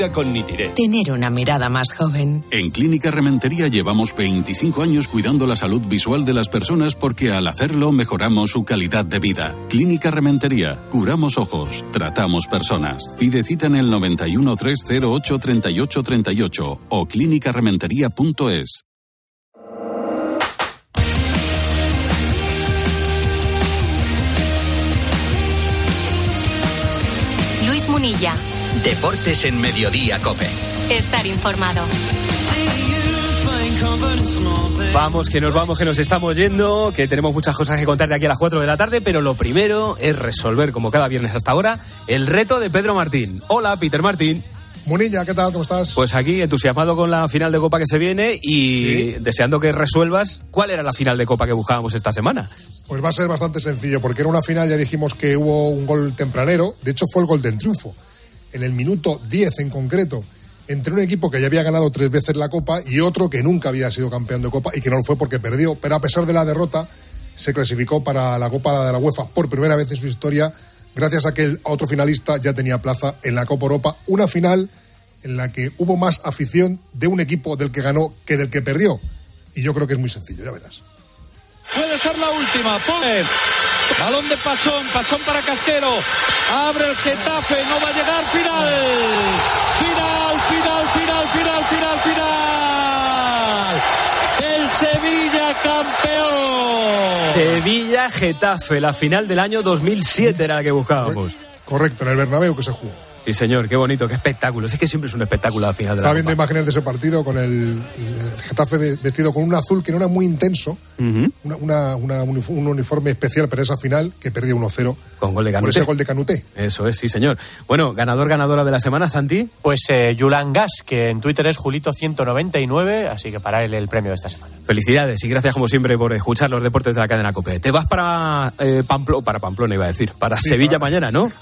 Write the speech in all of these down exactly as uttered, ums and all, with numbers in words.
con Nitiret. Tener una mirada más joven. En Clínica Rementería llevamos veinticinco años cuidando la salud visual de las personas porque al hacerlo mejoramos su calidad de vida. Clínica Rementería. Curamos ojos. Tratamos personas. Pide cita en el noventa y uno, trescientos ocho, treinta y ocho treinta y ocho o clínica rementería punto es. Luis Munilla. Deportes en Mediodía COPE. Estar informado. Vamos, que nos vamos, que nos estamos yendo, que tenemos muchas cosas que contar de aquí a las cuatro de la tarde, pero lo primero es resolver, como cada viernes hasta ahora, el reto de Pedro Martín. Hola, Peter Martín. Munilla, ¿qué tal? ¿Cómo estás? Pues aquí, entusiasmado con la final de Copa que se viene y ¿Sí? deseando que resuelvas cuál era la final de Copa que buscábamos esta semana. Pues va a ser bastante sencillo, porque era una final, ya dijimos que hubo un gol tempranero, de hecho fue el gol del triunfo, en el minuto diez en concreto, entre un equipo que ya había ganado tres veces la Copa y otro que nunca había sido campeón de Copa y que no lo fue porque perdió, pero a pesar de la derrota se clasificó para la Copa de la UEFA por primera vez en su historia, gracias a que el otro finalista ya tenía plaza en la Copa Europa, una final en la que hubo más afición de un equipo del que ganó que del que perdió, y yo creo que es muy sencillo, ya verás. Puede ser la última, pone balón de Pachón, Pachón para Casquero, abre el Getafe, no va a llegar, final, final, final, final, final, final, final, el Sevilla campeón. Sevilla Getafe, la final del año dos mil siete era la que buscábamos. Correcto, en el Bernabéu que se jugó. Sí, señor, qué bonito, qué espectáculo. Es que siempre es un espectáculo al final de la Estaba viendo Copa. imágenes de ese partido con el, el Getafe de, vestido con un azul que no era muy intenso, uh-huh. una, una, una, un uniforme especial para esa final que perdió uno cero. Con gol de Canuté. Por ese gol de Canuté. Eso es, sí, señor. Bueno, ganador, ganadora de la semana, Santi. Pues eh, Julián Gas, que en Twitter es Julito ciento noventa y nueve, así que para él el premio de esta semana. Felicidades y gracias como siempre por escuchar los deportes de la cadena COPE. Te vas para eh, Pamplo, para Pamplona iba a decir, para sí, Sevilla para... mañana, ¿no?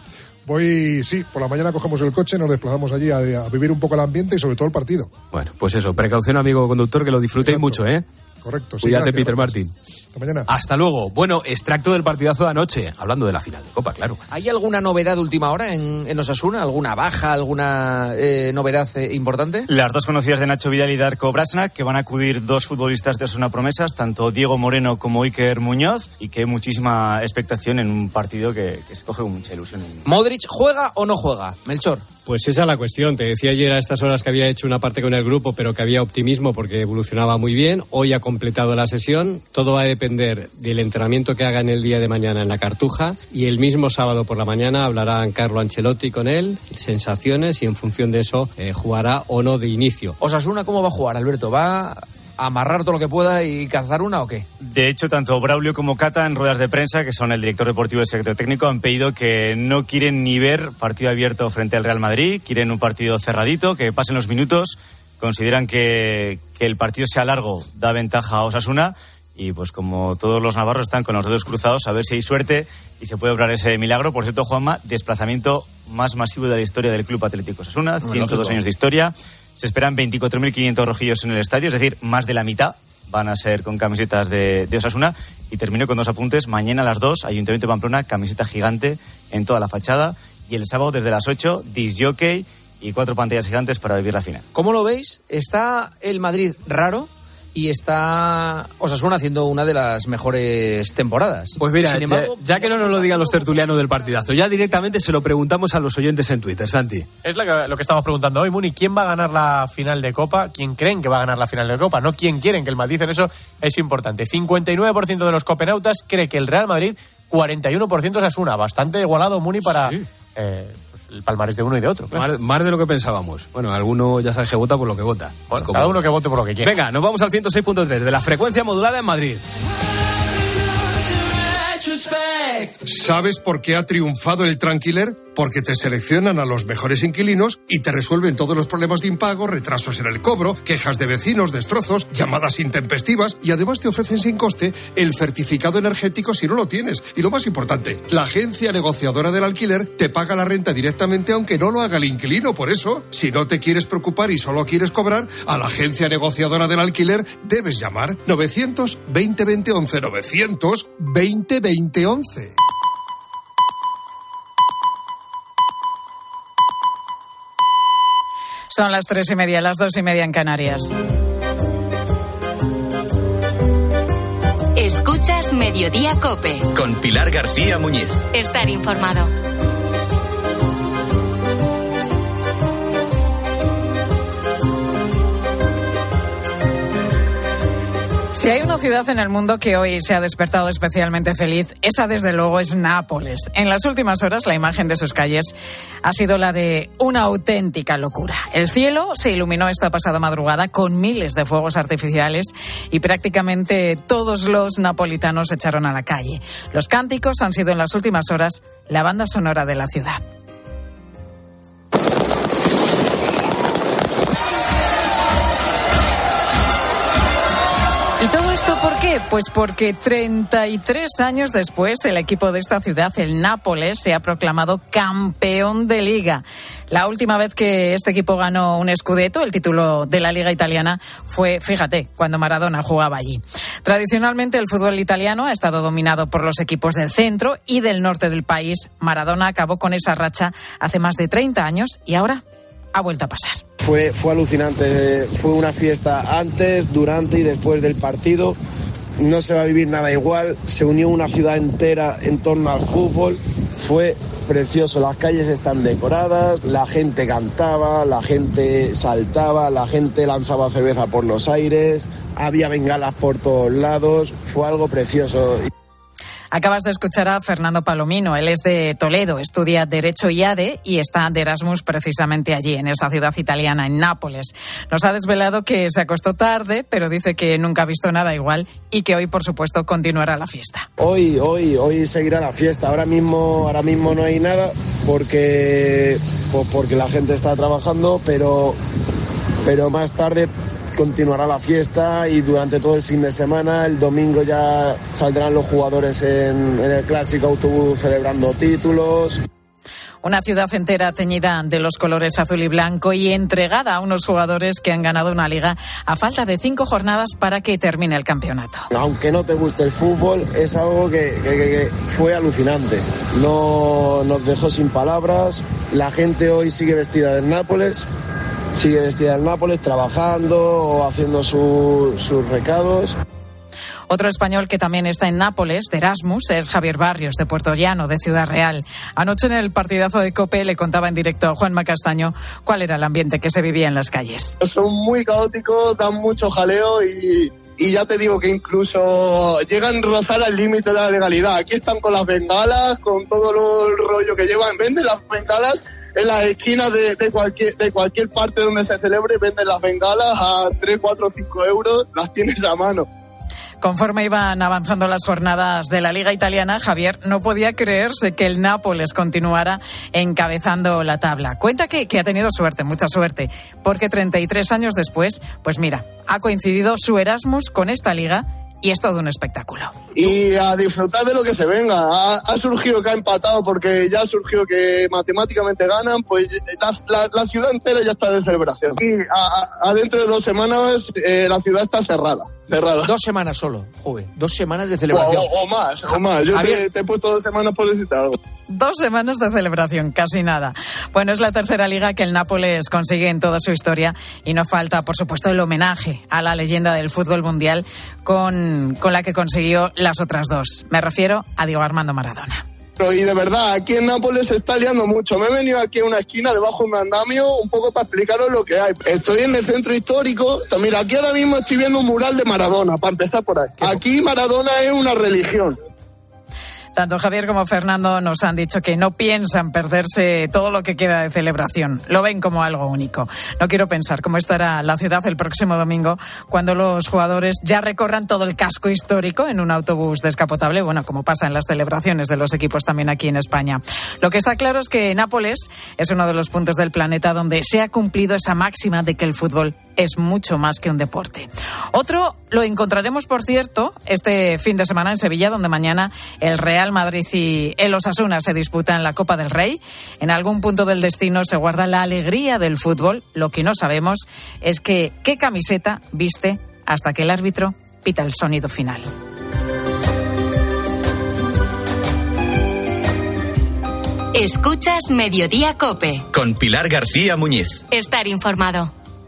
Voy, sí, por la mañana cogemos el coche, nos desplazamos allí a, a vivir un poco el ambiente y sobre todo el partido. Bueno, pues eso, precaución, amigo conductor, que lo disfrutéis Exacto. mucho, ¿eh? Correcto, sí. Cuídate, gracias, Peter gracias. Martín. Hasta mañana. Hasta luego. Bueno, extracto del partidazo de anoche, hablando de la final de Copa, claro. ¿Hay alguna novedad de última hora en, en Osasuna? ¿Alguna baja? ¿Alguna eh, novedad eh, importante? Las dos conocidas de Nacho Vidal y Darko Brasnak, que van a acudir dos futbolistas de Osasuna promesas, tanto Diego Moreno como Iker Muñoz, y que hay muchísima expectación en un partido que, que se coge con mucha ilusión. ¿Modric juega o no juega? Melchor. Pues esa es la cuestión. Te decía ayer a estas horas que había hecho una parte con el grupo, pero que había optimismo porque evolucionaba muy bien. Hoy ha completado la sesión. Todo va a depender del entrenamiento que haga en el día de mañana en la Cartuja. Y el mismo sábado por la mañana hablarán Carlo Ancelotti con él, sensaciones, y en función de eso eh, jugará o no de inicio. ¿Osasuna cómo va a jugar, Alberto? ¿Va a amarrar todo lo que pueda y cazar una o qué? De hecho, tanto Braulio como Cata, en ruedas de prensa, que son el director deportivo y el secretario técnico, han pedido que no quieren ni ver partido abierto frente al Real Madrid, quieren un partido cerradito, que pasen los minutos, consideran que, que el partido sea largo, da ventaja a Osasuna, y pues como todos los navarros están con los dedos cruzados a ver si hay suerte y se puede obrar ese milagro. Por cierto, Juanma, desplazamiento más masivo de la historia del Club Atlético Osasuna, ciento dos años de historia. Se esperan veinticuatro mil quinientos rojillos en el estadio, es decir, más de la mitad van a ser con camisetas de, de Osasuna. Y termino con dos apuntes. Mañana a las dos, Ayuntamiento de Pamplona, camiseta gigante en toda la fachada. Y el sábado desde las ocho, disc jockey y cuatro pantallas gigantes para vivir la final. ¿Cómo lo veis? ¿Está el Madrid raro? Y está Osasuna haciendo una de las mejores temporadas. Pues mira, Sin embargo, ya, ya que no nos lo digan los tertulianos del partidazo, ya directamente se lo preguntamos a los oyentes en Twitter, Santi. Es lo que, lo que estamos preguntando hoy, Muni. ¿Quién va a ganar la final de Copa? ¿Quién creen que va a ganar la final de Copa? No quién quieren, que el matiz en eso es importante. cincuenta y nueve por ciento de los copenautas cree que el Real Madrid, cuarenta y uno por ciento Osasuna. Bastante igualado, Muni, para... Sí. Eh, el palmarés de uno y de otro. Claro. Más, más de lo que pensábamos. Bueno, alguno ya sabe que vota por lo que vota. Bueno, cada uno que vote por lo que quiera. Venga, nos vamos al ciento seis punto tres de la frecuencia modulada en Madrid. ¿Sabes por qué ha triunfado el Tranquiler? Porque te seleccionan a los mejores inquilinos y te resuelven todos los problemas de impago, retrasos en el cobro, quejas de vecinos, destrozos, llamadas intempestivas, y además te ofrecen sin coste el certificado energético si no lo tienes. Y lo más importante, la agencia negociadora del alquiler te paga la renta directamente aunque no lo haga el inquilino. Por eso, si no te quieres preocupar y solo quieres cobrar, a la agencia negociadora del alquiler debes llamar novecientos veinte veinte once, novecientos veinte veinte once. Son las tres y media, las dos y media en Canarias. Escuchas Mediodía COPE. Con Pilar García Muñiz. Estar informado. Si hay una ciudad en el mundo que hoy se ha despertado especialmente feliz, esa desde luego es Nápoles. En las últimas horas la imagen de sus calles ha sido la de una auténtica locura. El cielo se iluminó esta pasada madrugada con miles de fuegos artificiales y prácticamente todos los napolitanos se echaron a la calle. Los cánticos han sido en las últimas horas la banda sonora de la ciudad. ¿Y todo esto por qué? Pues porque treinta y tres años después el equipo de esta ciudad, el Nápoles, se ha proclamado campeón de Liga. La última vez que este equipo ganó un Scudetto, el título de la Liga italiana, fue, fíjate, cuando Maradona jugaba allí. Tradicionalmente el fútbol italiano ha estado dominado por los equipos del centro y del norte del país. Maradona acabó con esa racha hace más de treinta años y ahora ha vuelto a pasar. Fue, fue alucinante, fue una fiesta antes, durante y después del partido. No se va a vivir nada igual, se unió una ciudad entera en torno al fútbol, fue precioso, las calles están decoradas, la gente cantaba, la gente saltaba, la gente lanzaba cerveza por los aires, había bengalas por todos lados, fue algo precioso. Acabas de escuchar a Fernando Palomino, él es de Toledo, estudia Derecho y A D E y está de Erasmus precisamente allí, en esa ciudad italiana, en Nápoles. Nos ha desvelado que se acostó tarde, pero dice que nunca ha visto nada igual y que hoy, por supuesto, continuará la fiesta. Hoy, hoy, hoy seguirá la fiesta. Ahora mismo, ahora mismo no hay nada porque, pues porque la gente está trabajando, pero, pero más tarde continuará la fiesta y durante todo el fin de semana, el domingo ya saldrán los jugadores en, en el clásico autobús celebrando títulos. Una ciudad entera teñida de los colores azul y blanco y entregada a unos jugadores que han ganado una liga a falta de cinco jornadas para que termine el campeonato. Aunque no te guste el fútbol, es algo que, que, que fue alucinante. No nos dejó sin palabras. La gente hoy sigue vestida del Nápoles. Sigue vestida del Nápoles, trabajando o haciendo su, sus recados. Otro español que también está en Nápoles, de Erasmus, es Javier Barrios, de Puerto Llano, de Ciudad Real. Anoche en el partidazo de COPE le contaba en directo a Juanma Castaño cuál era el ambiente que se vivía en las calles. Son muy caóticos, dan mucho jaleo y, y ya te digo que incluso llegan a rozar al límite de la legalidad. Aquí están con las bengalas, con todo lo, el rollo que llevan. Venden las bengalas en las esquinas de, de cualquier de cualquier parte donde se celebre, venden las bengalas a tres, cuatro, cinco euros, las tienes a mano. Conforme iban avanzando las jornadas de la Liga Italiana, Javier no podía creerse que el Nápoles continuara encabezando la tabla. Cuenta que, que ha tenido suerte, mucha suerte, porque treinta y tres años después, pues mira, ha coincidido su Erasmus con esta liga y es todo un espectáculo. Y a disfrutar de lo que se venga. Ha, ha surgido que ha empatado porque ya surgió que matemáticamente ganan, pues la, la, la ciudad entera ya está de celebración. Y a, a dentro de dos semanas eh, la ciudad está cerrada. Cerrada. Dos semanas solo, joven. Dos semanas de celebración. O, o, o más, o más. Yo te, te he puesto dos semanas por decirte algo. Dos semanas de celebración, casi nada. Bueno, es la tercera liga que el Nápoles consigue en toda su historia y no falta, por supuesto, el homenaje a la leyenda del fútbol mundial con, con la que consiguió las otras dos. Me refiero a Diego Armando Maradona. Y de verdad, aquí en Nápoles se está liando mucho. Me he venido aquí a una esquina debajo de un andamio un poco para explicaros lo que hay. Estoy en el centro histórico. Mira, aquí ahora mismo estoy viendo un mural de Maradona, para empezar por ahí. Aquí Maradona es una religión. Tanto Javier como Fernando nos han dicho que no piensan perderse todo lo que queda de celebración. Lo ven como algo único. No quiero pensar cómo estará la ciudad el próximo domingo cuando los jugadores ya recorran todo el casco histórico en un autobús descapotable, bueno, como pasa en las celebraciones de los equipos también aquí en España. Lo que está claro es que Nápoles es uno de los puntos del planeta donde se ha cumplido esa máxima de que el fútbol es mucho más que un deporte. Otro lo encontraremos, por cierto, este fin de semana en Sevilla, donde mañana el Real Madrid y el Osasuna se disputan la Copa del Rey. En algún punto del destino se guarda la alegría del fútbol. Lo que no sabemos es que qué camiseta viste hasta que el árbitro pita el sonido final. Escuchas Mediodía COPE. Con Pilar García Muñiz. Estar informado.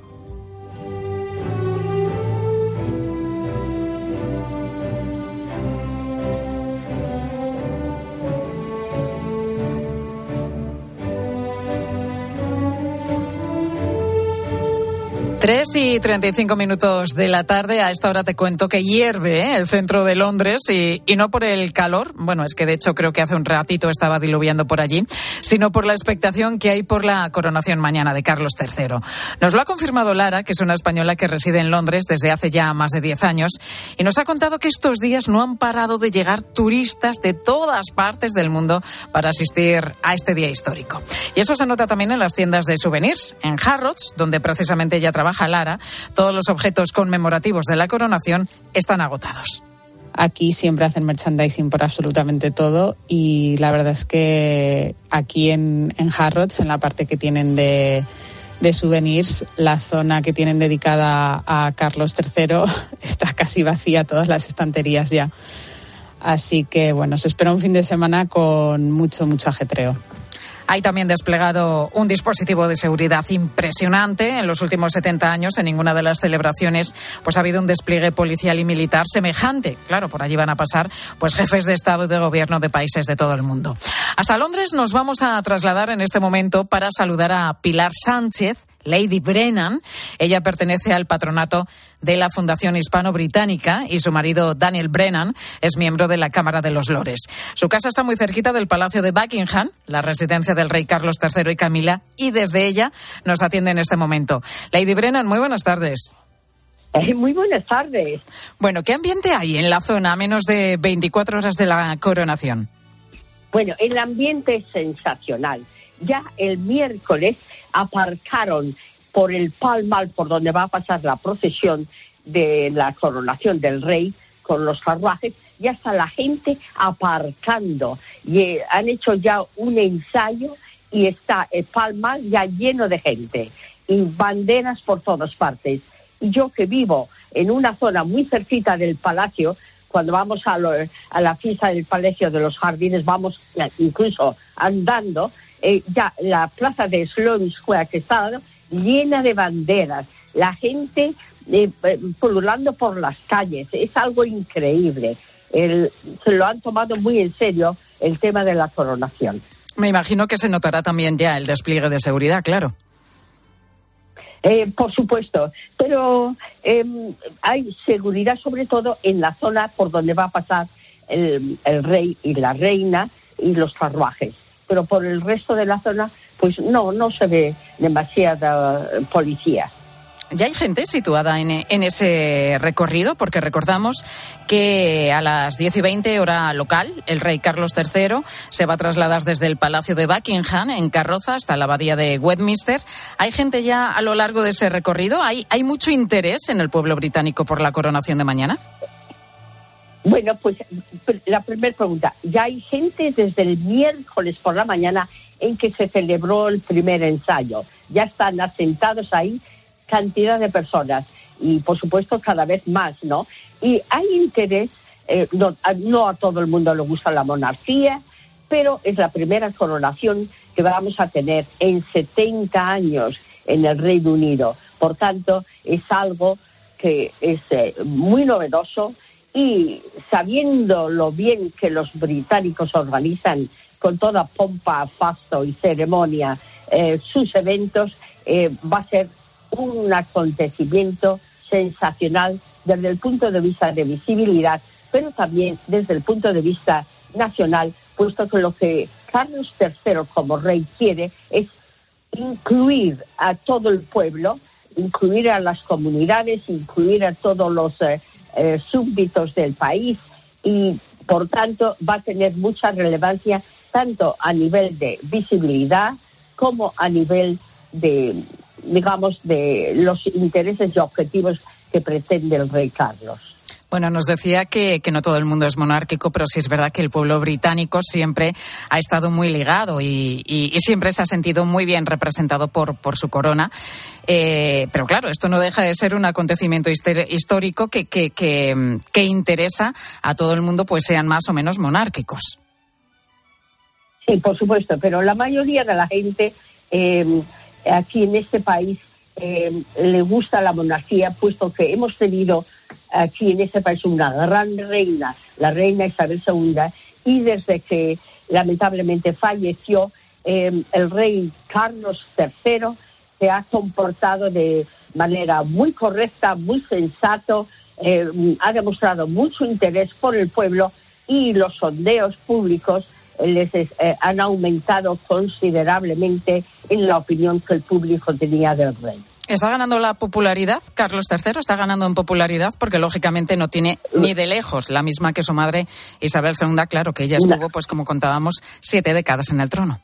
Tres y treinta y cinco minutos de la tarde. A esta hora te cuento que hierve ¿eh? el centro de Londres y, y no por el calor, bueno, es que de hecho creo que hace un ratito estaba diluviando por allí, sino por la expectación que hay por la coronación mañana de Carlos tercero. Nos lo ha confirmado Lara, que es una española que reside en Londres desde hace ya más de diez años, y nos ha contado que estos días no han parado de llegar turistas de todas partes del mundo para asistir a este día histórico. Y eso se nota también en las tiendas de souvenirs. En Harrods, donde precisamente ella trabaja, Lara, todos los objetos conmemorativos de la coronación están agotados. Aquí siempre hacen merchandising por absolutamente todo y la verdad es que aquí en, en Harrods, en la parte que tienen de, de souvenirs, la zona que tienen dedicada a Carlos tercero está casi vacía, todas las estanterías ya. Así que bueno, se espera un fin de semana con mucho, mucho ajetreo. Hay también desplegado un dispositivo de seguridad impresionante. En los últimos setenta años, en ninguna de las celebraciones, pues ha habido un despliegue policial y militar semejante. Claro, por allí van a pasar pues jefes de Estado y de Gobierno de países de todo el mundo. Hasta Londres nos vamos a trasladar en este momento para saludar a Pilar Sánchez, Lady Brennan. Ella pertenece al patronato de la Fundación Hispano-Británica y su marido Daniel Brennan es miembro de la Cámara de los Lores. Su casa está muy cerquita del Palacio de Buckingham, la residencia del rey Carlos tercero y Camila, y desde ella nos atiende en este momento. Lady Brennan, muy buenas tardes. Eh, muy buenas tardes. Bueno, ¿qué ambiente hay en la zona a menos de veinticuatro horas de la coronación? Bueno, el ambiente es sensacional. Ya el miércoles aparcaron por el Pall Mall, por donde va a pasar la procesión de la coronación del rey con los carruajes, ya está la gente aparcando. Y eh, han hecho ya un ensayo y está el Pall Mall ya lleno de gente y banderas por todas partes. Y yo que vivo en una zona muy cerquita del palacio, cuando vamos a, lo, a la fiesta del Palacio de los Jardines, vamos incluso andando, eh, ya la plaza de Sloane Square, que está llena de banderas, la gente eh, pululando por las calles, es algo increíble. El, se lo han tomado muy en serio el tema de la coronación. Me imagino que se notará también ya el despliegue de seguridad, claro. Eh, por supuesto, pero eh, hay seguridad sobre todo en la zona por donde va a pasar el, el rey y la reina y los carruajes. Pero por el resto de la zona, pues no, no se ve demasiada policía. Ya hay gente situada en, en ese recorrido, porque recordamos que a las diez y veinte hora local, el rey Carlos tercero se va a trasladar desde el Palacio de Buckingham en carroza hasta la abadía de Westminster. ¿Hay gente ya a lo largo de ese recorrido? ¿Hay, hay mucho interés en el pueblo británico por la coronación de mañana? Bueno, pues la primera pregunta. Ya hay gente desde el miércoles por la mañana en que se celebró el primer ensayo. Ya están asentados ahí cantidad de personas y, por supuesto, cada vez más, ¿no? Y hay interés, eh, no, no a todo el mundo le gusta la monarquía, pero es la primera coronación que vamos a tener en setenta años en el Reino Unido. Por tanto, es algo que es eh, muy novedoso y sabiendo lo bien que los británicos organizan con toda pompa, fasto y ceremonia eh, sus eventos, eh, va a ser un acontecimiento sensacional desde el punto de vista de visibilidad, pero también desde el punto de vista nacional, puesto que lo que Carlos tercero como rey quiere es incluir a todo el pueblo, incluir a las comunidades, incluir a todos los eh, eh, súbditos del país y, por tanto, va a tener mucha relevancia tanto a nivel de visibilidad como a nivel de, digamos, de los intereses y objetivos que pretende el rey Carlos. Bueno, nos decía que, que no todo el mundo es monárquico, pero sí es verdad que el pueblo británico siempre ha estado muy ligado y, y, y siempre se ha sentido muy bien representado por, por su corona. Eh, pero claro, esto no deja de ser un acontecimiento histórico que, que, que, que interesa a todo el mundo, pues sean más o menos monárquicos. Sí, por supuesto, pero la mayoría de la gente eh, aquí en este país eh, le gusta la monarquía, puesto que hemos tenido aquí en este país una gran reina, la reina Isabel segunda, y desde que lamentablemente falleció eh, el rey Carlos tercero, se ha comportado de manera muy correcta, muy sensato, eh, ha demostrado mucho interés por el pueblo y los sondeos públicos les eh, han aumentado considerablemente en la opinión que el público tenía del rey. ¿Está ganando la popularidad? Carlos tercero está ganando en popularidad porque lógicamente no tiene ni de lejos la misma que su madre Isabel segunda, claro que ella estuvo, pues como contábamos, siete décadas en el trono.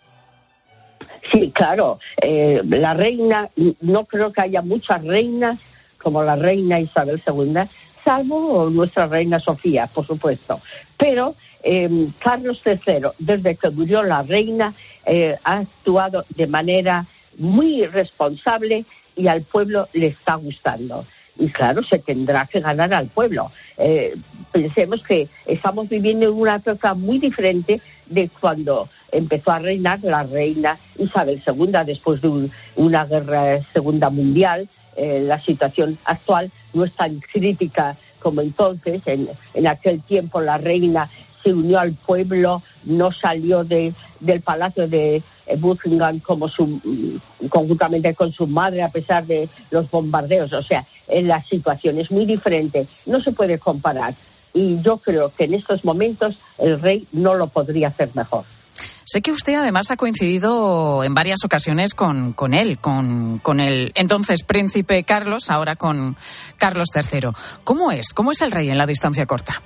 Sí, claro, eh, la reina, no creo que haya muchas reinas como la reina Isabel segunda, salvo nuestra reina Sofía, por supuesto. Pero eh, Carlos tercero, desde que murió la reina, eh, ha actuado de manera muy responsable y al pueblo le está gustando. Y claro, se tendrá que ganar al pueblo. Eh, pensemos que estamos viviendo en una época muy diferente de cuando empezó a reinar la reina Isabel segunda después de un, una guerra segunda mundial. Eh, la situación actual no es tan crítica como entonces. En, en aquel tiempo la reina se unió al pueblo, no salió de, del palacio de Buckingham como su, conjuntamente con su madre a pesar de los bombardeos. O sea, en la situación es muy diferente, no se puede comparar. Y yo creo que en estos momentos el rey no lo podría hacer mejor. Sé que usted además ha coincidido en varias ocasiones con, con él, con, con el entonces príncipe Carlos, ahora con Carlos tercero. ¿Cómo es? ¿Cómo es el rey en la distancia corta?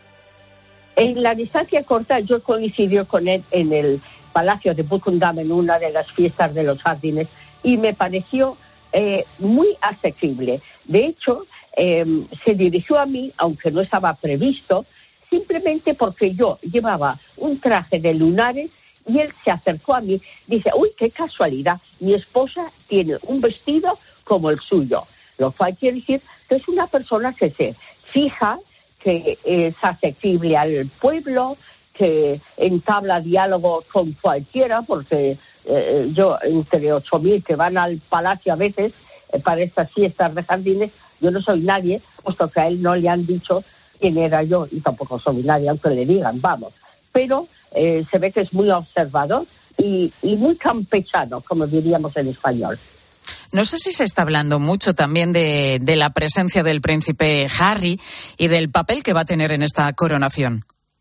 En la distancia corta yo coincidí con él en el Palacio de Buckingham en una de las fiestas de los jardines y me pareció eh, muy asequible. De hecho, eh, se dirigió a mí, aunque no estaba previsto, simplemente porque yo llevaba un traje de lunares y él se acercó a mí. Dice, uy, qué casualidad, mi esposa tiene un vestido como el suyo. Lo cual quiere decir que es una persona que se fija, que es asequible al pueblo, que entabla diálogo con cualquiera, porque eh, yo, entre ocho mil que van al palacio a veces eh, para estas fiestas de jardines, yo no soy nadie, puesto que a él no le han dicho quién era yo, y tampoco soy nadie, aunque le digan, vamos. Pero eh, se ve que es muy observador y, y muy campechano, como diríamos en español. No sé si se está hablando mucho también de, de la presencia del príncipe Harry y del papel que va a tener en esta coronación.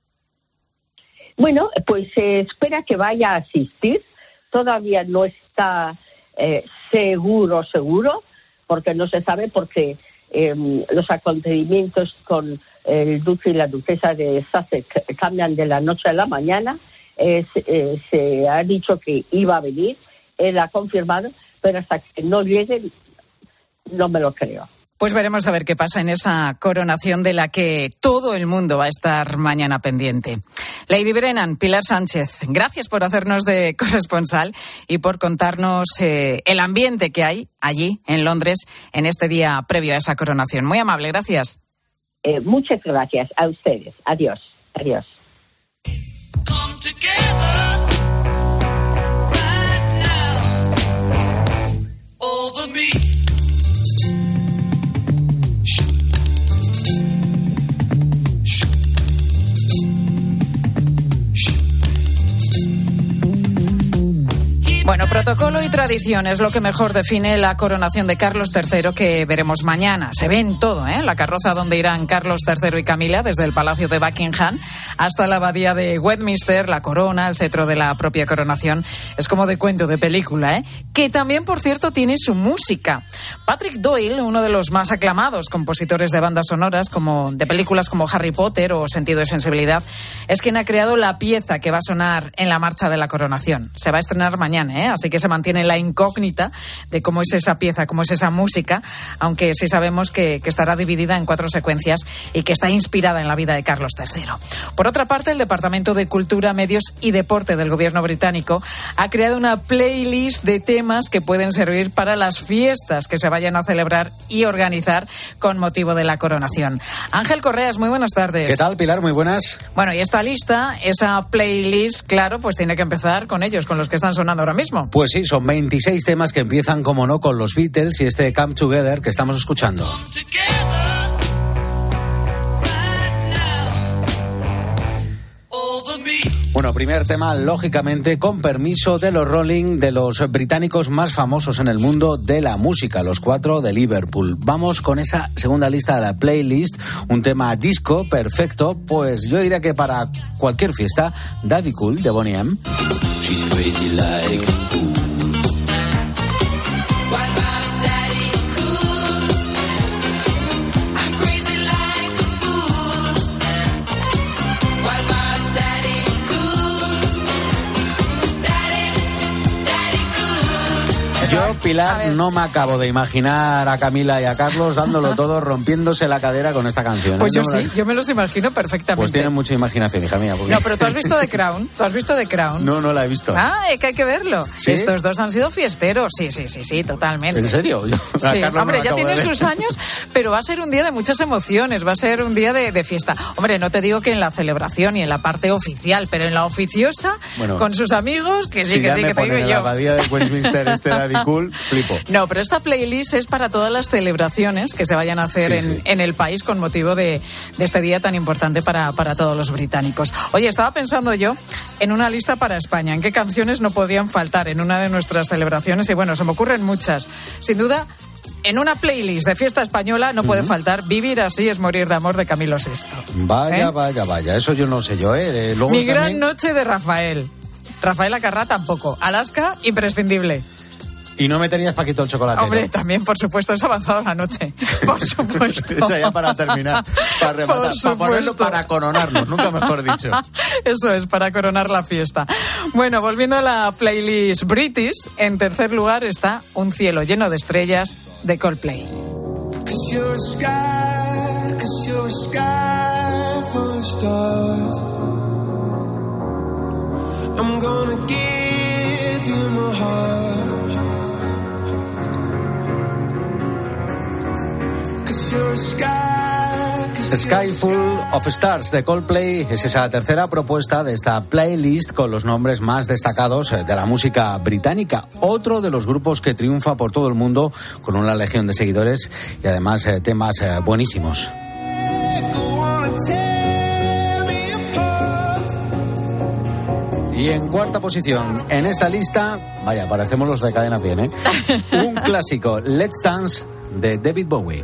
Bueno, pues se espera que vaya a asistir. Todavía no está eh, seguro, seguro, porque no se sabe, porque eh, los acontecimientos con el duque y la duquesa de Sussex cambian de la noche a la mañana. Eh, se, eh, se ha dicho que iba a venir, él ha confirmado, pero hasta que no llegue no me lo creo. Pues veremos a ver qué pasa en esa coronación de la que todo el mundo va a estar mañana pendiente. Lady Brennan, Pilar Sánchez, gracias por hacernos de corresponsal y por contarnos eh, el ambiente que hay allí en Londres en este día previo a esa coronación. Muy amable, gracias. Eh, muchas gracias a ustedes. Adiós. Adiós. Bueno, protocolo y tradición es lo que mejor define la coronación de Carlos tercero que veremos mañana. Se ve en todo, ¿eh? La carroza donde irán Carlos tercero y Camila, desde el Palacio de Buckingham hasta la abadía de Westminster, la corona, el cetro de la propia coronación. Es como de cuento, de película, ¿eh? Que también, por cierto, tiene su música. Patrick Doyle, uno de los más aclamados compositores de bandas sonoras, como de películas como Harry Potter o Sentido de Sensibilidad, es quien ha creado la pieza que va a sonar en la marcha de la coronación. Se va a estrenar mañana, ¿eh? Así que se mantiene mantiene la incógnita de cómo es esa pieza, cómo es esa música, aunque sí sabemos que, que estará dividida en cuatro secuencias y que está inspirada en la vida de Carlos tercero. Por otra parte, el Departamento de Cultura, Medios y Deporte del gobierno británico ha creado una playlist de temas que pueden servir para las fiestas que se vayan a celebrar y organizar con motivo de la coronación. Ángel Correas, muy buenas tardes. ¿Qué tal, Pilar? Muy buenas. Bueno, y esta lista, esa playlist, claro, pues tiene que empezar con ellos, con los que están sonando ahora mismo. Pues sí, son veintiséis temas que empiezan, como no, con los Beatles y este Come Together que estamos escuchando. Bueno, primer tema, lógicamente, con permiso de los Rolling, de los británicos más famosos en el mundo de la música, los cuatro de Liverpool. Vamos con esa segunda lista de la playlist, un tema disco perfecto, pues yo diría que para cualquier fiesta, Daddy Cool de Boney M. She's crazy like a fool. Yo, Pilar, no me acabo de imaginar a Camila y a Carlos dándolo todo, rompiéndose la cadera con esta canción. Pues ¿eh? yo no sí, la... yo me los imagino perfectamente. Pues tienen mucha imaginación, hija mía. Porque... No, pero ¿tú has visto The Crown? ¿Tú has visto The Crown? No, no la he visto. Ah, es que hay que verlo. ¿Sí? Estos dos han sido fiesteros, sí, sí, sí, sí, totalmente. ¿En serio? Yo, sí, hombre, ya tienen sus años, pero va a ser un día de muchas emociones, va a ser un día de, de fiesta. Hombre, no te digo que en la celebración y en la parte oficial, pero en la oficiosa, bueno, con sus amigos, que sí, si que sí, que te digo yo. la abadía de Westminster este Daddy Cool, flipo. No, pero esta playlist es para todas las celebraciones que se vayan a hacer sí, en, sí. en el país con motivo de, de este día tan importante para, para todos los británicos. Oye, estaba pensando yo en una lista para España, en qué canciones no podían faltar en una de nuestras celebraciones, y bueno, se me ocurren muchas. Sin duda, en una playlist de fiesta española no uh-huh. puede faltar Vivir así es morir de amor de Camilo sexto. Vaya, ¿Eh? vaya, vaya, eso yo no sé yo, ¿eh? Luego Mi también... gran noche de Rafael. Rafael Acarrá tampoco. Alaska, imprescindible. Y no meterías Paquito el chocolate. Hombre, también, por supuesto, es avanzado la noche. Por supuesto. Eso ya para terminar, para rematar, para ponerlo para coronarnos, nunca mejor dicho. Eso es, para coronar la fiesta. Bueno, volviendo a la playlist British, en tercer lugar está Un cielo lleno de estrellas de Coldplay. I'm gonna give you my heart. Sky Full of Stars de Coldplay es esa tercera propuesta de esta playlist con los nombres más destacados de la música británica. Otro de los grupos que triunfa por todo el mundo con una legión de seguidores y además eh, temas eh, buenísimos. Y en cuarta posición en esta lista, vaya, parecemos los de Cadena cien, ¿eh? Un clásico, Let's Dance de David Bowie.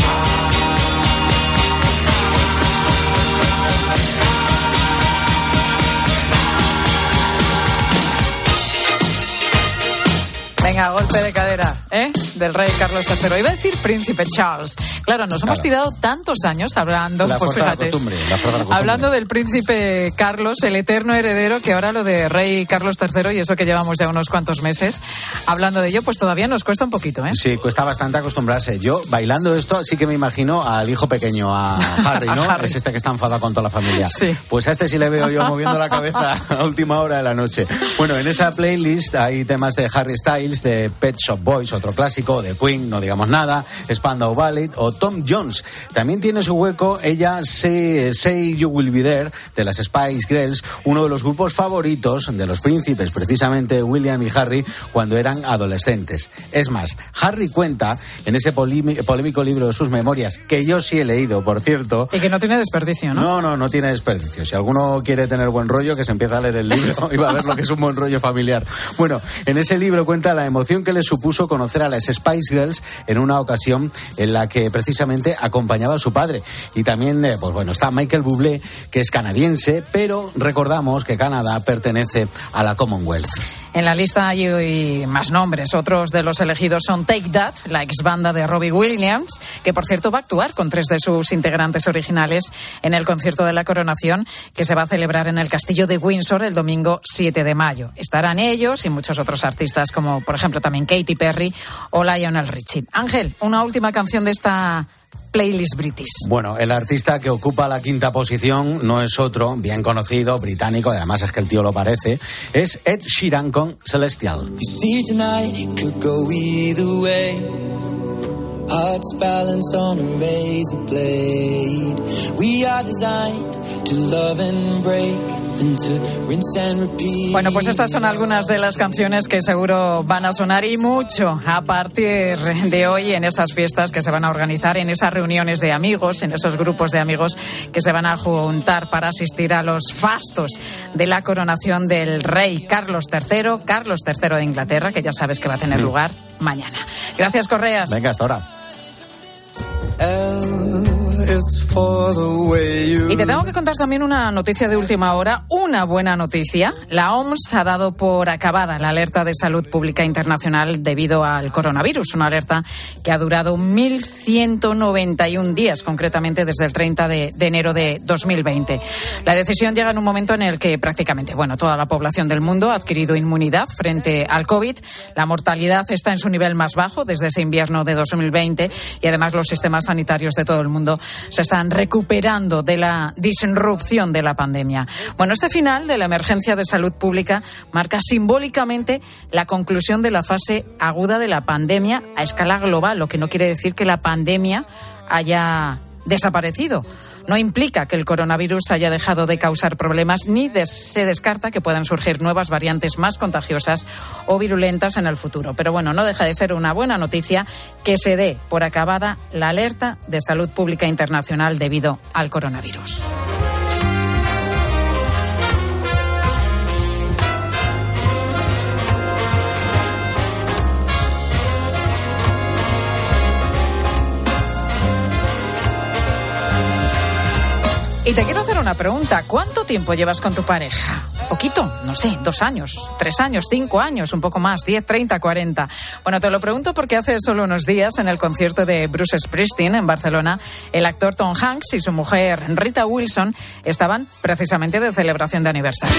Venga, golpe de cadera, ¿eh? Del rey Carlos tercero. Iba a decir príncipe Charles. Claro, nos hemos claro. tirado tantos años hablando, la pues fíjate, de la costumbre, la de la costumbre. Hablando del príncipe Carlos, el eterno heredero, que ahora lo de rey Carlos tercero, y eso que llevamos ya unos cuantos meses hablando de ello, pues todavía nos cuesta un poquito, ¿eh? Sí, cuesta bastante acostumbrarse. Yo, bailando esto, sí que me imagino al hijo pequeño, a Harry, ¿no? a Harry. Es este que está enfadado con toda la familia. Sí. Pues a este sí le veo yo moviendo la cabeza a última hora de la noche. Bueno, en esa playlist hay temas de Harry Styles, de Pet Shop Boys, otro clásico, de Queen, no digamos nada, Spandau Ballet o Tom Jones. También tiene su hueco ella, Say, Say You Will Be There, de las Spice Girls, uno de los grupos favoritos de los príncipes, precisamente William y Harry, cuando eran adolescentes. Es más, Harry cuenta en ese polémico libro de sus memorias, que yo sí he leído, por cierto. Y que no tiene desperdicio, ¿no? No, no, no tiene desperdicio. Si alguno quiere tener buen rollo, que se empiece a leer el libro y va a ver lo que es un buen rollo familiar. Bueno, en ese libro cuenta la emoción que le supuso conocer a las Spice Girls en una ocasión en la que precisamente acompañaba a su padre. Y también, eh, pues bueno, está Michael Bublé, que es canadiense, pero recordamos que Canadá pertenece a la Commonwealth. En la lista hay más nombres. Otros de los elegidos son Take That, la ex banda de Robbie Williams, que por cierto va a actuar con tres de sus integrantes originales en el concierto de la coronación que se va a celebrar en el Castillo de Windsor el domingo siete de mayo. Estarán ellos y muchos otros artistas como por ejemplo también Katy Perry o Lionel Richie. Ángel, una última canción de esta playlist British. Bueno, el artista que ocupa la quinta posición no es otro, bien conocido, británico, además es que el tío lo parece, es Ed Sheeran con Celestial. You see tonight it could go either way. Hearts balanced on a razor blade. We are designed to love and break. Bueno, pues estas son algunas de las canciones que seguro van a sonar y mucho a partir de hoy en esas fiestas que se van a organizar, en esas reuniones de amigos, en esos grupos de amigos que se van a juntar para asistir a los fastos de la coronación del rey Carlos tercero, Carlos tercero de Inglaterra, que ya sabes que va a tener lugar mañana. Gracias, Correas. Venga, hasta ahora. Y te tengo que contar también una noticia de última hora, una buena noticia. La O M S ha dado por acabada la alerta de salud pública internacional debido al coronavirus, una alerta que ha durado mil ciento noventa y un días, concretamente desde el treinta de enero de dos mil veinte. La decisión llega en un momento en el que prácticamente, bueno, toda la población del mundo ha adquirido inmunidad frente al COVID. La mortalidad está en su nivel más bajo desde ese invierno de dos mil veinte y además los sistemas sanitarios de todo el mundo se están recuperando de la disrupción de la pandemia. Bueno, este final de la emergencia de salud pública marca simbólicamente la conclusión de la fase aguda de la pandemia a escala global, lo que no quiere decir que la pandemia haya desaparecido. No implica que el coronavirus haya dejado de causar problemas ni de, se descarta que puedan surgir nuevas variantes más contagiosas o virulentas en el futuro. Pero bueno, no deja de ser una buena noticia que se dé por acabada la alerta de salud pública internacional debido al coronavirus. Y te quiero hacer una pregunta. ¿Cuánto tiempo llevas con tu pareja? ¿Poquito? No sé, dos años, tres años, cinco años, un poco más, diez, treinta, cuarenta. Bueno, te lo pregunto porque hace solo unos días, en el concierto de Bruce Springsteen en Barcelona, el actor Tom Hanks y su mujer Rita Wilson estaban precisamente de celebración de aniversario.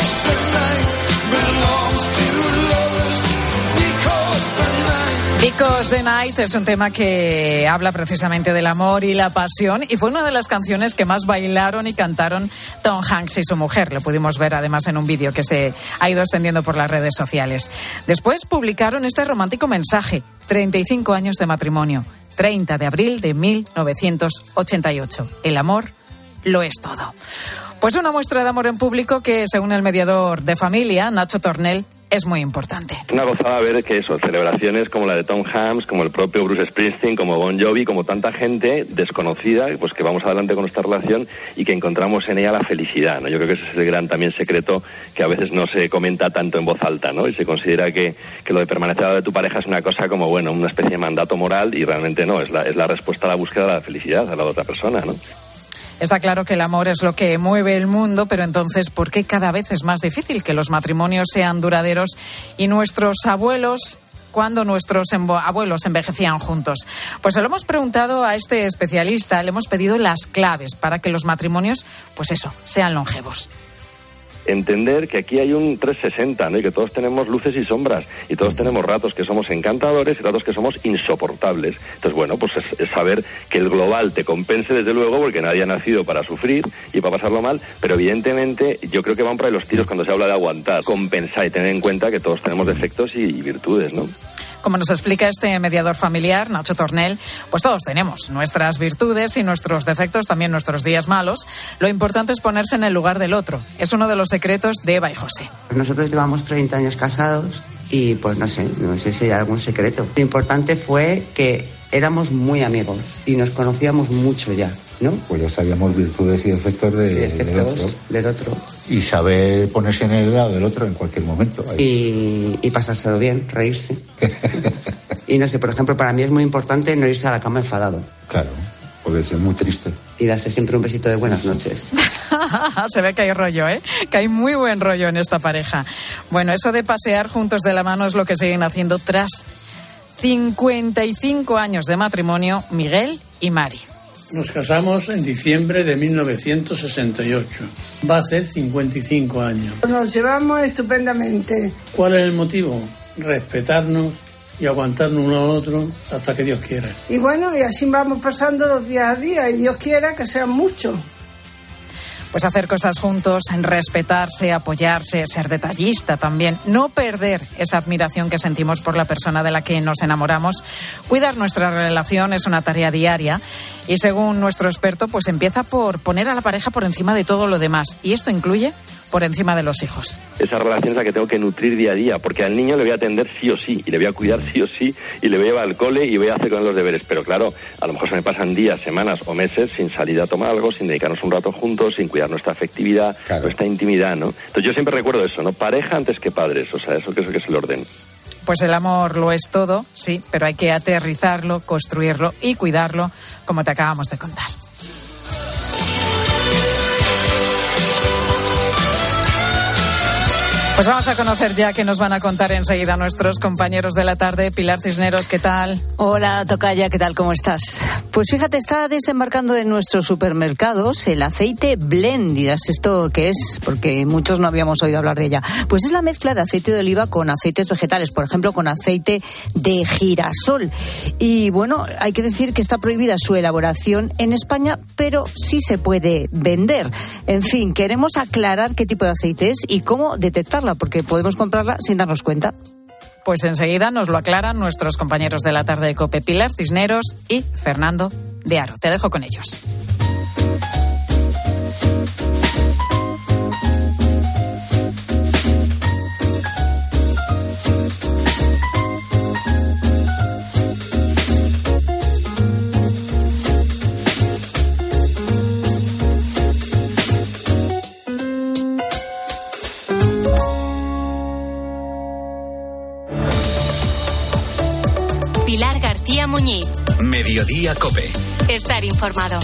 Because the Night es un tema que habla precisamente del amor y la pasión y fue una de las canciones que más bailaron y cantaron Tom Hanks y su mujer. Lo pudimos ver además en un vídeo que se ha ido extendiendo por las redes sociales. Después publicaron este romántico mensaje, treinta y cinco años de matrimonio, treinta de abril de mil novecientos ochenta y ocho. El amor lo es todo. Pues una muestra de amor en público que, según el mediador de familia, Nacho Tornel, es muy importante. Es una gozada ver que eso, celebraciones como la de Tom Hanks, como el propio Bruce Springsteen, como Bon Jovi, como tanta gente desconocida, pues que vamos adelante con esta relación y que encontramos en ella la felicidad, ¿no? Yo creo que ese es el gran también secreto que a veces no se comenta tanto en voz alta, ¿no? Y se considera que, que lo de permanecer al lado de tu pareja es una cosa como, bueno, una especie de mandato moral y realmente no, es la, es la respuesta a la búsqueda de la felicidad al lado de otra persona, ¿no? Está claro que el amor es lo que mueve el mundo, pero entonces, ¿por qué cada vez es más difícil que los matrimonios sean duraderos y nuestros abuelos, cuando nuestros abuelos envejecían juntos? Pues se lo hemos preguntado a este especialista, le hemos pedido las claves para que los matrimonios, pues eso, sean longevos. Entender que aquí hay un trescientos sesenta, ¿no? Y que todos tenemos luces y sombras, y todos tenemos ratos que somos encantadores y ratos que somos insoportables. Entonces, bueno, pues es, es saber que el global te compense, desde luego, porque nadie ha nacido para sufrir y para pasarlo mal, pero evidentemente yo creo que van por ahí los tiros cuando se habla de aguantar, compensar y tener en cuenta que todos tenemos defectos y, y virtudes, ¿no? Como nos explica este mediador familiar, Nacho Tornel, pues todos tenemos nuestras virtudes y nuestros defectos, también nuestros días malos. Lo importante es ponerse en el lugar del otro. Es uno de los secretos de Eva y José. Nosotros llevamos treinta años casados y pues no sé, no sé si hay algún secreto. Lo importante fue que éramos muy amigos y nos conocíamos mucho ya, ¿no? Pues ya sabíamos virtudes y defectos, de, defectos del, otro. del otro. Y saber ponerse en el lado del otro en cualquier momento. Y, y pasárselo bien, reírse. Y no sé, por ejemplo, para mí es muy importante no irse a la cama enfadado. Claro, porque es muy triste. y darse siempre un besito de buenas noches. Se ve que hay rollo, ¿eh? Que hay muy buen rollo en esta pareja. Bueno, eso de pasear juntos de la mano es lo que siguen haciendo tras cincuenta y cinco años de matrimonio Miguel y Mari. Nos casamos en diciembre de mil novecientos sesenta y ocho. Va a hacer cincuenta y cinco años. Nos llevamos estupendamente. ¿Cuál es el motivo? Respetarnos y aguantarnos uno al otro hasta que Dios quiera. Y bueno, y así vamos pasando los días a día, y Dios quiera que sean muchos. Pues hacer cosas juntos, respetarse, apoyarse, ser detallista también, no perder esa admiración que sentimos por la persona de la que nos enamoramos. Cuidar nuestra relación es una tarea diaria y, según nuestro experto, pues empieza por poner a la pareja por encima de todo lo demás, y esto incluye por encima de los hijos. Esa relación es la que tengo que nutrir día a día, porque al niño le voy a atender sí o sí, y le voy a cuidar sí o sí, y le voy a llevar al cole y voy a hacer con él los deberes. Pero claro, a lo mejor se me pasan días, semanas o meses sin salir a tomar algo, sin dedicarnos un rato juntos, sin cuidar nuestra afectividad, claro, nuestra intimidad, ¿no? Entonces yo siempre recuerdo eso, ¿no? Pareja antes que padres, o sea, eso que es, que es el orden. Pues el amor lo es todo, sí, pero hay que aterrizarlo, construirlo y cuidarlo, como te acabamos de contar. Pues vamos a conocer ya qué nos van a contar enseguida nuestros compañeros de la tarde. Pilar Cisneros, ¿qué tal? Hola, tocaya, ¿qué tal? ¿Cómo estás? Pues fíjate, está desembarcando en nuestros supermercados el aceite Blend. Dirás, ¿esto qué es? Porque muchos no habíamos oído hablar de ella. Pues es la mezcla de aceite de oliva con aceites vegetales, por ejemplo, con aceite de girasol. Y bueno, hay que decir que está prohibida su elaboración en España, pero sí se puede vender. En fin, queremos aclarar qué tipo de aceite es y cómo detectarla, porque podemos comprarla sin darnos cuenta. Pues enseguida nos lo aclaran nuestros compañeros de la tarde de COPE, Pilar Cisneros y Fernando de Aro. Te dejo con ellos. Pilar García Muñiz. Mediodía COPE. Estar informado.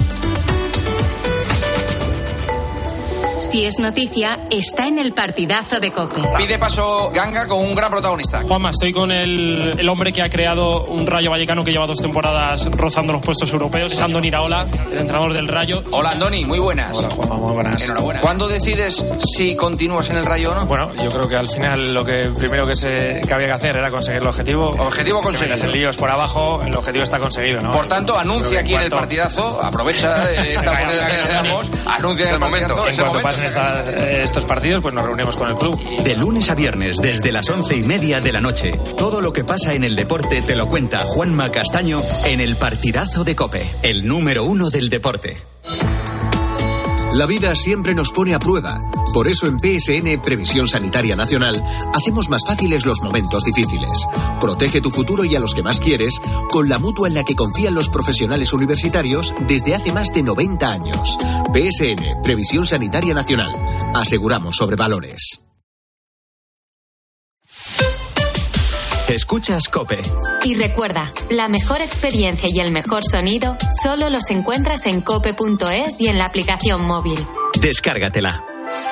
Si es noticia, está en el partidazo de COPE. Pide paso Ganga con un gran protagonista. Juanma, estoy con el, el hombre que ha creado un Rayo Vallecano que lleva dos temporadas rozando los puestos europeos. Es Andoni Iraola, el entrenador del Rayo. Hola, Andoni, muy buenas. Hola, Juanma, muy buenas. Enhorabuena. ¿Cuándo decides si continúas en el Rayo o no? Bueno, yo creo que al final lo que primero que, se, que había que hacer era conseguir el objetivo. Objetivo conseguido. El lío es por abajo, el objetivo está conseguido, ¿no? Por tanto, anuncia aquí en el partidazo, aprovecha esta oportunidad que damos, anuncia en el momento. En cuanto pasen esta, estos partidos, pues nos reunimos con el club. De lunes a viernes, desde las once y media de la noche, todo lo que pasa en el deporte te lo cuenta Juanma Castaño en el partidazo de COPE, el número uno del deporte. La vida siempre nos pone a prueba. Por eso en P S N, Previsión Sanitaria Nacional, hacemos más fáciles los momentos difíciles. Protege tu futuro y a los que más quieres con la mutua en la que confían los profesionales universitarios desde hace más de noventa años. P S N, Previsión Sanitaria Nacional. Aseguramos sobre valores. Escuchas COPE. Y recuerda, la mejor experiencia y el mejor sonido solo los encuentras en cope punto es y en la aplicación móvil. Descárgatela.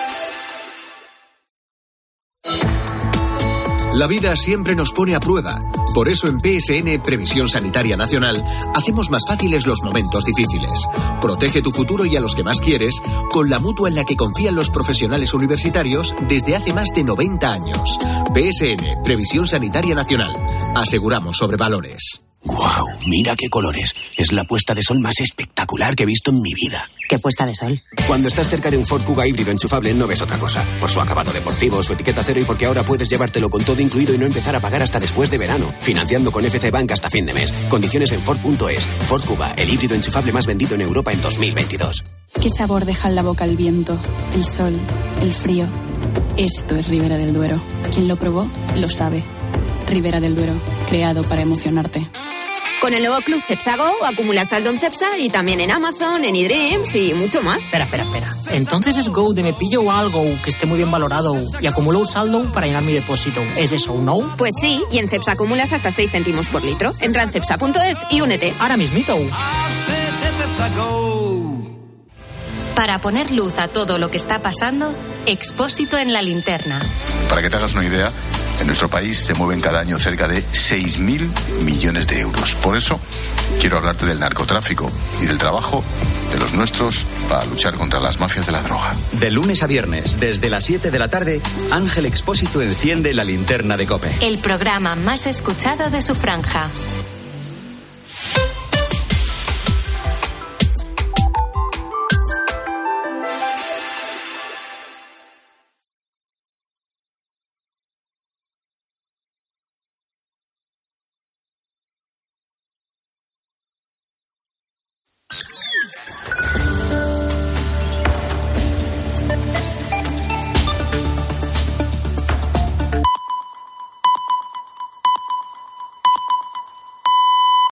La vida siempre nos pone a prueba. Por eso en P S N, Previsión Sanitaria Nacional, hacemos más fáciles los momentos difíciles. Protege tu futuro y a los que más quieres con la mutua en la que confían los profesionales universitarios desde hace más de noventa años. P S N, Previsión Sanitaria Nacional. Aseguramos sobre valores. ¡Guau! Mira qué colores. Es la puesta de sol más espectacular que he visto en mi vida. ¿Qué puesta de sol? Cuando estás cerca de un Ford Kuga híbrido enchufable no ves otra cosa. Por su acabado deportivo, su etiqueta cero y porque ahora puedes llevártelo con todo incluido y no empezar a pagar hasta después de verano. Financiando con F C Bank hasta fin de mes. Condiciones en Ford punto es. Ford Kuga, el híbrido enchufable más vendido en Europa en dos mil veintidós. ¿Qué sabor deja en la boca el viento, el sol, el frío? Esto es Ribera del Duero. Quien lo probó, lo sabe. Ribera del Duero, creado para emocionarte. Con el nuevo Club Cepsa Go acumulas saldo en Cepsa y también en Amazon, en eDreams y mucho más. Espera, espera, espera. Entonces es Go de me pillo algo que esté muy bien valorado y acumulo un saldo para llenar mi depósito. ¿Es eso, no? Pues sí, y en Cepsa acumulas hasta seis céntimos por litro. Entra en cepsa punto es y únete. Ahora mismito. Para poner luz a todo lo que está pasando, Expósito en la linterna. Para que te hagas una idea, en nuestro país se mueven cada año cerca de seis mil millones de euros. Por eso quiero hablarte del narcotráfico y del trabajo de los nuestros para luchar contra las mafias de la droga. De lunes a viernes, desde las siete de la tarde, Ángel Expósito enciende la linterna de COPE. El programa más escuchado de su franja.